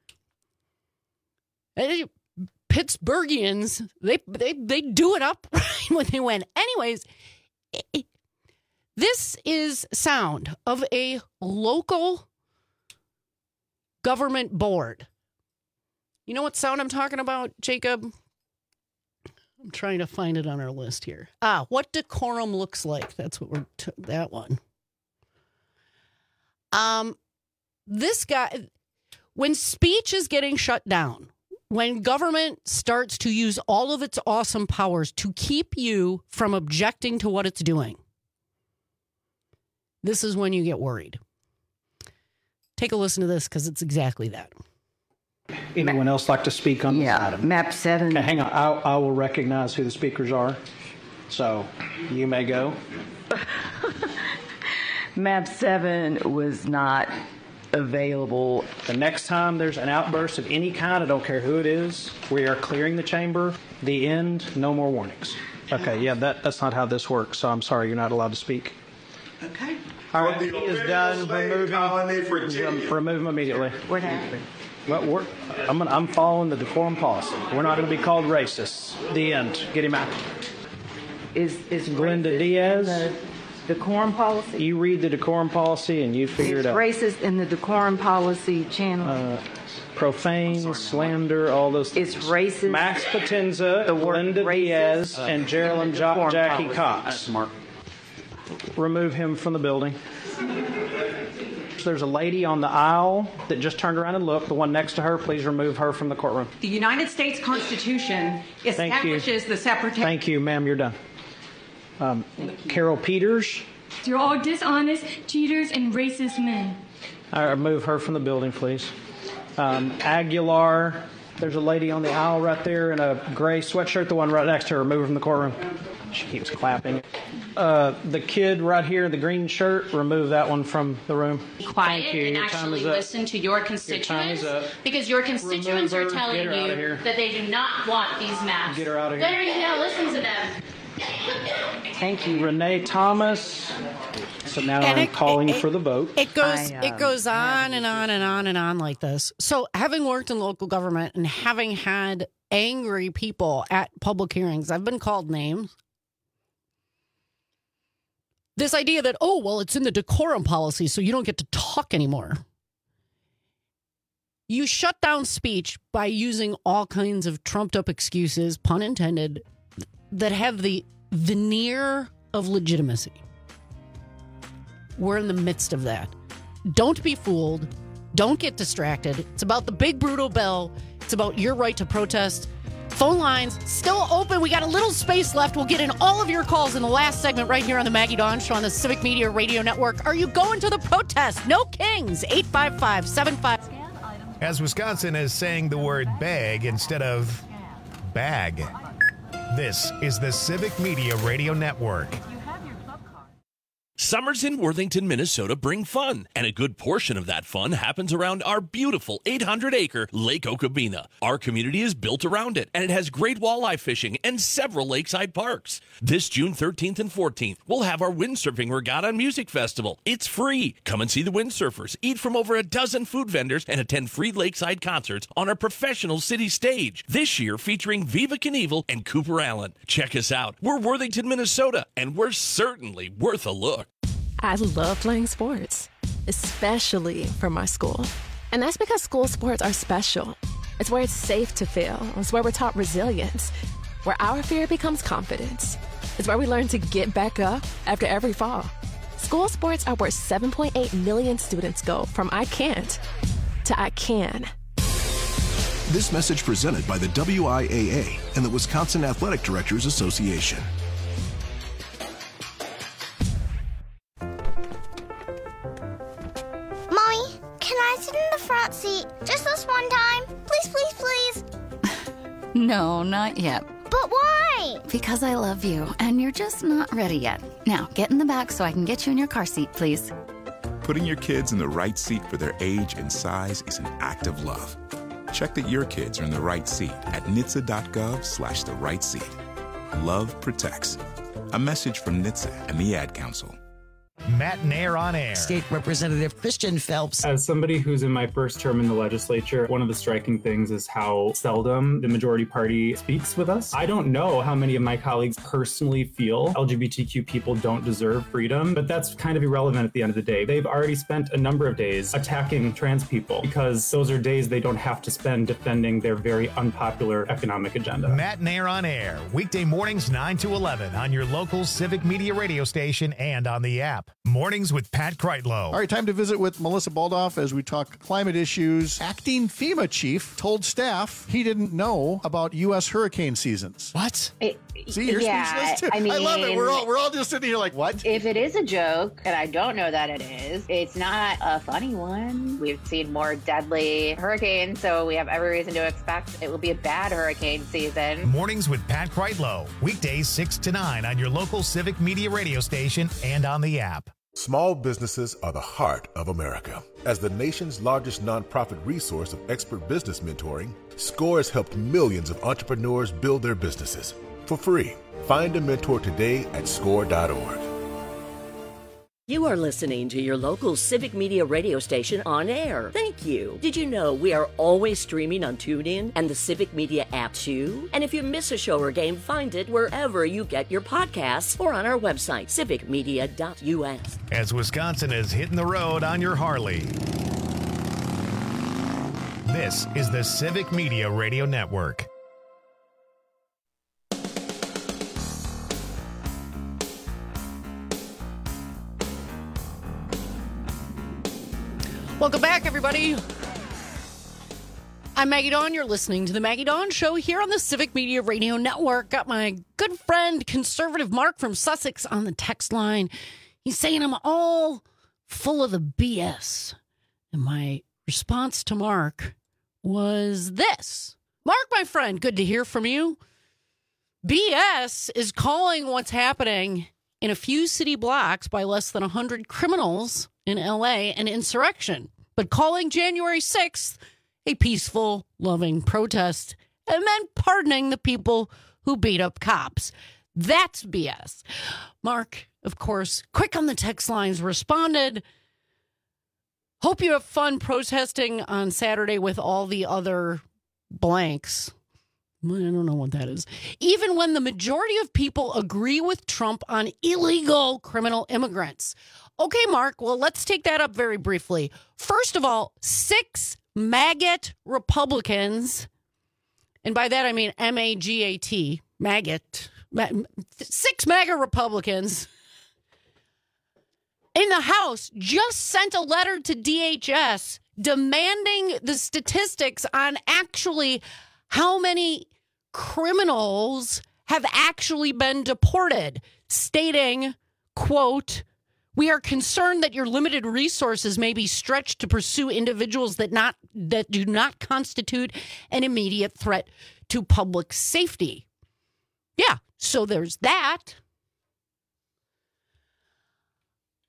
Pittsburghians, they do it up right when they win. Anyways, this is sound of a local government board. You know what sound I'm talking about, Jacob? I'm trying to find it on our list here. What decorum looks like. That's what that one. This guy, when speech is getting shut down, when government starts to use all of its awesome powers to keep you from objecting to what it's doing, this is when you get worried. Take a listen to this because it's exactly that. Anyone else like to speak on this item? Map 7. Okay, hang on. I will recognize who the speakers are. So you may go. Map 7 was not available. The next time there's an outburst of any kind, I don't care who it is, we are clearing the chamber. The end, no more warnings. Okay, yeah, that's not how this works, so I'm sorry, you're not allowed to speak. Okay. All right, he is done. Remove him immediately. What happened? Well, I'm following the decorum policy. We're not going to be called racists. The end. Get him out. Is Glenda Diaz? The decorum policy? You read the decorum policy and you figure it out. Racist in the decorum policy channel. Profane, slander, all those things. It's racist. Max Potenza, Glenda Diaz, and Geraldine Jackie Cox. Mark. Remove him from the building. There's a lady on the aisle that just turned around and looked. The one next to her, please remove her from the courtroom. The United States Constitution establishes the separate... Thank you, ma'am. You're done. Carol Peters. You're all dishonest, cheaters, and racist men. All right, remove her from the building, please. Aguilar. There's a lady on the aisle right there in a gray sweatshirt. The one right next to her, remove her from the courtroom. She keeps clapping. The kid right here in the green shirt, remove that one from the room. Be quiet and actually listen to your constituents, because your constituents are telling you that they do not want these maps. Get her out of here. There you go. Listen to them. Thank you. Renee Thomas. So now I'm calling for the vote. It goes on and on and on and on like this. So having worked in local government and having had angry people at public hearings, I've been called names. This idea that, it's in the decorum policy, so you don't get to talk anymore. You shut down speech by using all kinds of trumped up excuses, pun intended, that have the veneer of legitimacy. We're in the midst of that. Don't be fooled. Don't get distracted. It's about the big brutal bill. It's about your right to protest. Phone lines still open. We got a little space left. We'll get in all of your calls in the last segment right here on the Maggie Dawn Show on the Civic Media Radio Network. Are you going to the protest? No Kings. 855-75. As Wisconsin is saying the word bag instead of bag. This is the Civic Media Radio Network. Summers in Worthington, Minnesota bring fun, and a good portion of that fun happens around our beautiful 800-acre Lake Okabena. Our community is built around it, and it has great walleye fishing and several lakeside parks. This June 13th and 14th, we'll have our Windsurfing Regatta and Music Festival. It's free. Come and see the windsurfers, eat from over a dozen food vendors, and attend free lakeside concerts on our professional city stage. This year featuring Viva Knievel and Cooper Allen. Check us out. We're Worthington, Minnesota, and we're certainly worth a look. I love playing sports, especially for my school. And that's because school sports are special. It's where it's safe to fail. It's where we're taught resilience, where our fear becomes confidence. It's where we learn to get back up after every fall. School sports are where 7.8 million students go from I can't to I can. This message presented by the WIAA and the Wisconsin Athletic Directors Association. Mommy, can I sit in the front seat just this one time? Please, please, please. No, not yet. But why? Because I love you, and you're just not ready yet. Now, get in the back so I can get you in your car seat, please. Putting your kids in the right seat for their age and size is an act of love. Check that your kids are in the right seat at NHTSA.gov/the right seat. Love protects. A message from NHTSA and the Ad Council. Matt Nair on Air. State Representative Christian Phelps. As somebody who's in my first term in the legislature, one of the striking things is how seldom the majority party speaks with us. I don't know how many of my colleagues personally feel LGBTQ people don't deserve freedom, but that's kind of irrelevant at the end of the day. They've already spent a number of days attacking trans people because those are days they don't have to spend defending their very unpopular economic agenda. Matt Nair on Air, weekday mornings 9 to 11 on your local Civic Media radio station and on the app. Mornings with Pat Kreitlow. All right, time to visit with Melissa Baldoff as we talk climate issues. Acting FEMA chief told staff he didn't know about U.S. hurricane seasons. What? See, you're speechless too. I love it. We're all just sitting here like, what? If it is a joke, and I don't know that it is, it's not a funny one. We've seen more deadly hurricanes, so we have every reason to expect it will be a bad hurricane season. Mornings with Pat Kreitlow. Weekdays 6 to 9 on your local Civic Media radio station and on the app. Small businesses are the heart of America. As the nation's largest nonprofit resource of expert business mentoring, SCORE has helped millions of entrepreneurs build their businesses for free. Find a mentor today at score.org. You are listening to your local Civic Media radio station on air. Thank you. Did you know we are always streaming on TuneIn and the Civic Media app too? And if you miss a show or game, find it wherever you get your podcasts or on our website, civicmedia.us. As Wisconsin is hitting the road on your Harley. This is the Civic Media Radio Network. Welcome back, everybody. I'm Maggie Dawn. You're listening to the Maggie Dawn Show here on the Civic Media Radio Network. Got my good friend, conservative Mark from Sussex on the text line. He's saying I'm all full of the BS. And my response to Mark was this. Mark, my friend, good to hear from you. BS is calling what's happening in a few city blocks by less than 100 criminals in LA an insurrection, but calling January 6th a peaceful, loving protest, and then pardoning the people who beat up cops. That's BS. Mark, of course, quick on the text lines, responded, hope you have fun protesting on Saturday with all the other blanks. I don't know what that is. Even when the majority of people agree with Trump on illegal criminal immigrants. Okay, Mark, well, let's take that up very briefly. First of all, 6 maggot Republicans, and by that I mean M-A-G-A-T, maggot, 6 MAGA Republicans in the House just sent a letter to DHS demanding the statistics on actually how many criminals have actually been deported, stating, quote, we are concerned that your limited resources may be stretched to pursue individuals that do not constitute an immediate threat to public safety. Yeah, so there's that.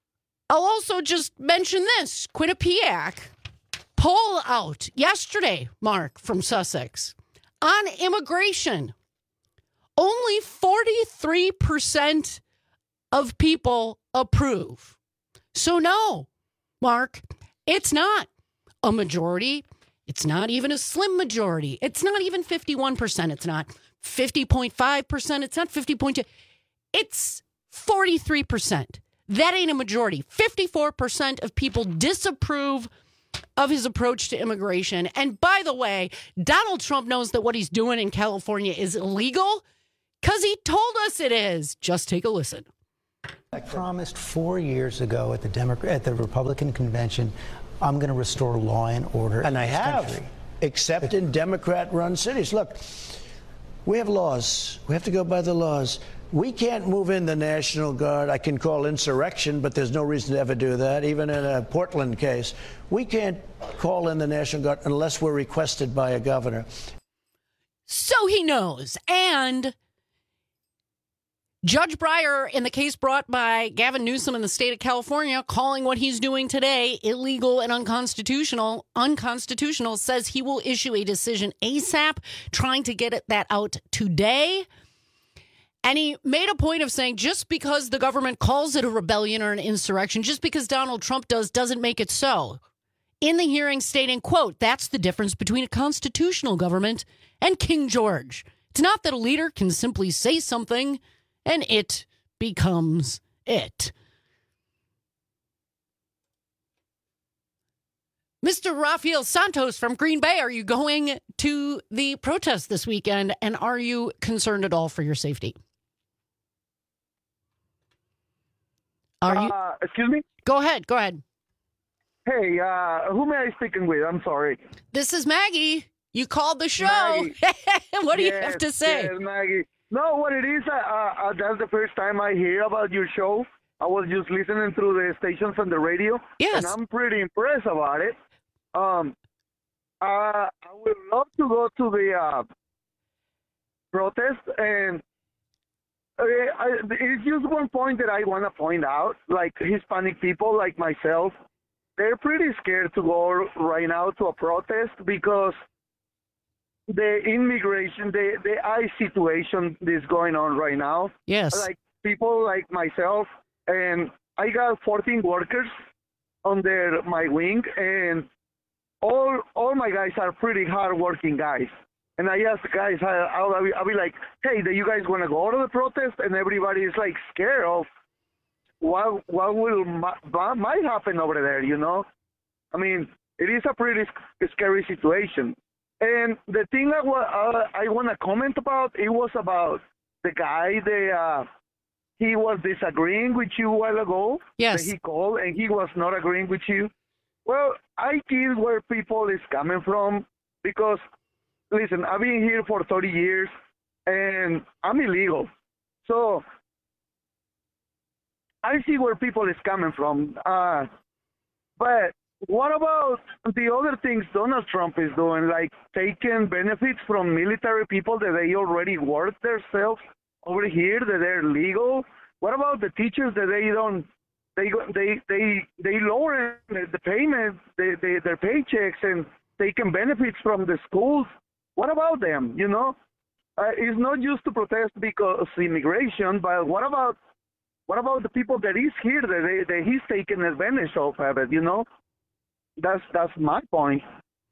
I'll also just mention this. Quinnipiac poll out yesterday, Mark, from Sussex, on immigration. Only 43% of people approve. So no, Mark, it's not a majority. It's not even a slim majority. It's not even 51%. It's not 50.5%. It's not 50.2%. It's 43%. That ain't a majority. 54% of people disapprove of his approach to immigration. And by the way, Donald Trump knows that what he's doing in California is illegal because he told us it is. Just take a listen. I promised 4 years ago at the Republican convention, I'm going to restore law and order. And I have, country. except in Democrat-run cities. Look, we have laws. We have to go by the laws. We can't move in the National Guard. I can call insurrection, but there's no reason to ever do that, even in a Portland case. We can't call in the National Guard unless we're requested by a governor. So he knows. And Judge Breyer, in the case brought by Gavin Newsom in the state of California, calling what he's doing today illegal and unconstitutional, says he will issue a decision ASAP, trying to get that out today. And he made a point of saying just because the government calls it a rebellion or an insurrection, just because Donald Trump doesn't make it so. In the hearing stating, quote, that's the difference between a constitutional government and King George. It's not that a leader can simply say something and it becomes it. Mr. Rafael Santos from Green Bay, are you going to the protest this weekend, and are you concerned at all for your safety? Are you? Excuse me? Go ahead. Hey, who am I speaking with? I'm sorry. This is Maggie. You called the show. What do you have to say? Yes, Maggie. No, what it is, that's the first time I hear about your show. I was just listening through the stations on the radio. Yes. And I'm pretty impressed about it. I would love to go to the protest, and it's just one point that I want to point out. Like Hispanic people like myself, they're pretty scared to go right now to a protest because the immigration, the ICE situation is going on right now. Yes. Like people like myself, and I got 14 workers under my wing, and all my guys are pretty hard-working guys. And I ask the guys, I'll be like, hey, do you guys want to go to the protest? And everybody is like scared of what might happen over there, you know? I mean, it is a pretty scary situation. And the thing I want to comment about, it was about the guy he was disagreeing with you a while ago. Yes. That he called, and he was not agreeing with you. Well, I get where people is coming from because, listen, I've been here for 30 years, and I'm illegal. So I see where people is coming from. But what about the other things Donald Trump is doing, like taking benefits from military people that they already work themselves over here, that they're legal? What about the teachers that they lower the payment, their paychecks, and taking benefits from the schools? What about them? You know, it's not just to protest because of immigration, but what about the people that is here that he's taking advantage of it? You know, that's my point.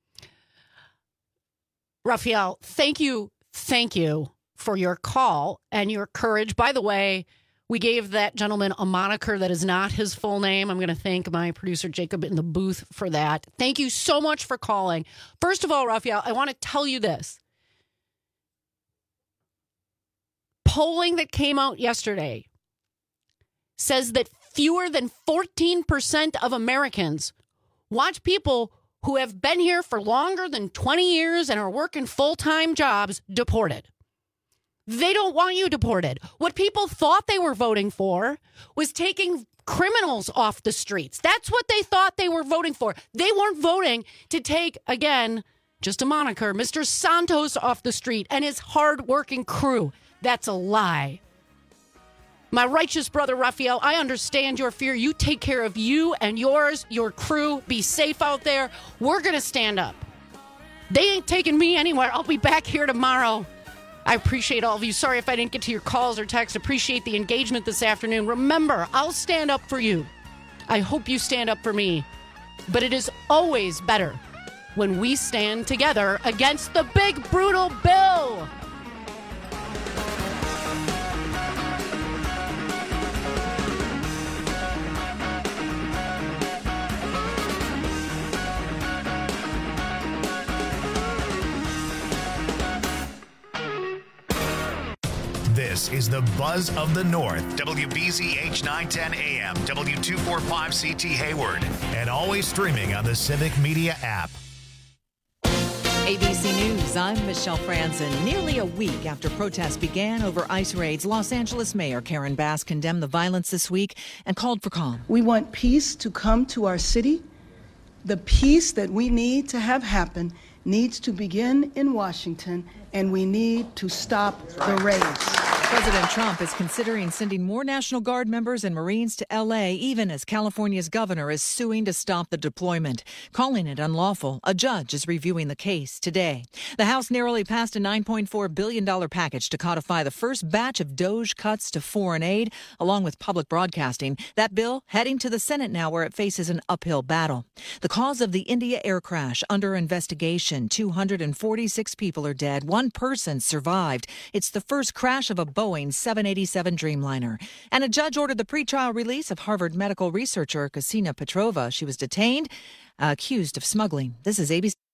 Rafael, thank you for your call and your courage. By the way, we gave that gentleman a moniker that is not his full name. I'm going to thank my producer, Jacob, in the booth for that. Thank you so much for calling. First of all, Rafael, I want to tell you this. Polling that came out yesterday says that fewer than 14% of Americans want people who have been here for longer than 20 years and are working full-time jobs deported. They don't want you deported. What people thought they were voting for was taking criminals off the streets. That's what they thought they were voting for. They weren't voting to take, again, just a moniker, Mr. Santos off the street and his hard-working crew. That's a lie. My righteous brother, Raphael, I understand your fear. You take care of you and yours, your crew. Be safe out there. We're going to stand up. They ain't taking me anywhere. I'll be back here tomorrow. I appreciate all of you. Sorry if I didn't get to your calls or texts. Appreciate the engagement this afternoon. Remember, I'll stand up for you. I hope you stand up for me. But it is always better when we stand together against the big, brutal bill. This is the Buzz of the North, WBZH 910 AM, W245CT Hayward, and always streaming on the Civic Media app. ABC News, I'm Michelle Franzen. Nearly a week after protests began over ICE raids, Los Angeles Mayor Karen Bass condemned the violence this week and called for calm. We want peace to come to our city. The peace that we need to have happen needs to begin in Washington, and we need to stop the raids. President Trump is considering sending more National Guard members and Marines to L.A., even as California's governor is suing to stop the deployment, calling it unlawful. A judge is reviewing the case today. The House narrowly passed a $9.4 billion package to codify the first batch of DOGE cuts to foreign aid, along with public broadcasting. That bill heading to the Senate now, where it faces an uphill battle. The cause of the India air crash under investigation. 246 people are dead. One person survived. It's the first crash of a Boeing 787 Dreamliner. And a judge ordered the pretrial release of Harvard medical researcher Ksenia Petrova. She was detained, accused of smuggling. This is ABC.